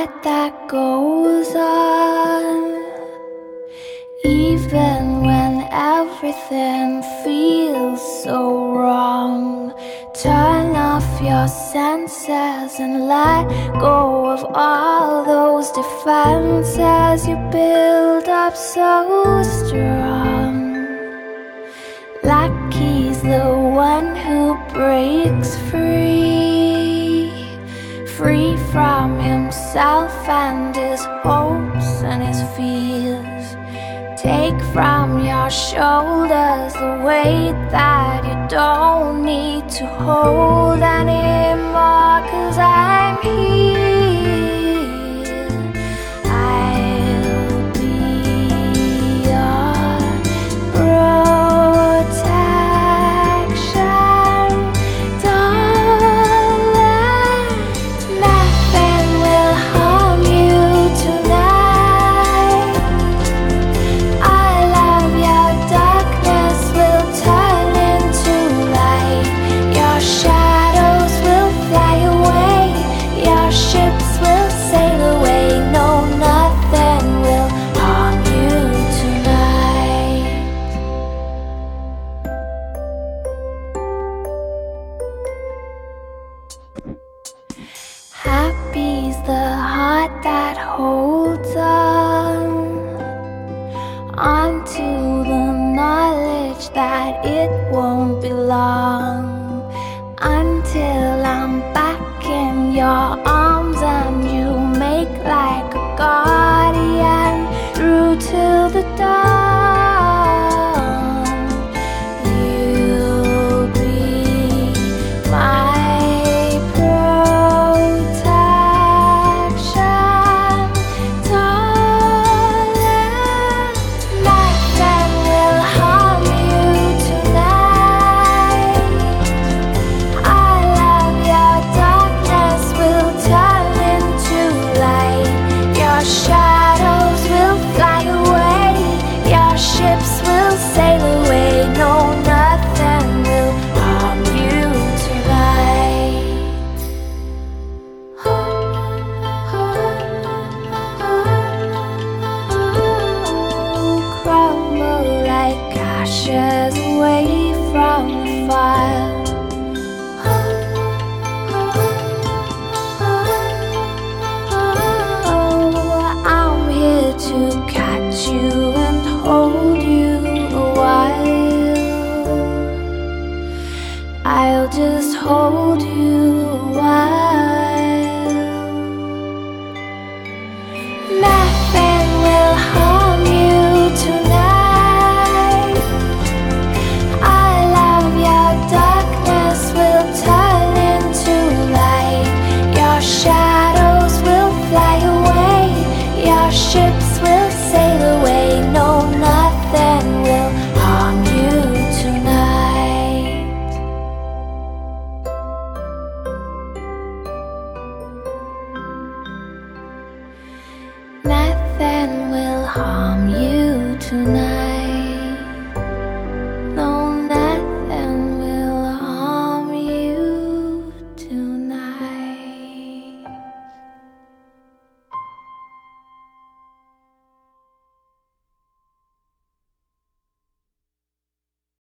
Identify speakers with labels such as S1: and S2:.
S1: heart that goes on, even when everything feels so wrong. Turn off your senses and let go of all those defenses you build up so strong. Lucky's the one who breaks free, free from himself and his hopes and his fears. Take from your shoulders the weight that you don't need to hold anymore, 'cause I'm here. I'll be your protection, darling. Nothing will harm you tonight. I love your darkness will turn into light. Your shadows will fly away. Your ships will sail away. No, nothing will harm you tonight. Happy's the heart that holds onto the knowledge that it won't be long until I'm back in your arms and you make like a guardian through till the dawn. You'll be my protection, darling. Nothing will harm you tonight. I love your darkness will turn into light. Your shadows will fly away. Your ships will sail away. No, nothing will harm you tonight. Crumble like ashes away from the fire. I'm here to catch you and hold you a while. I'll just hold you a while.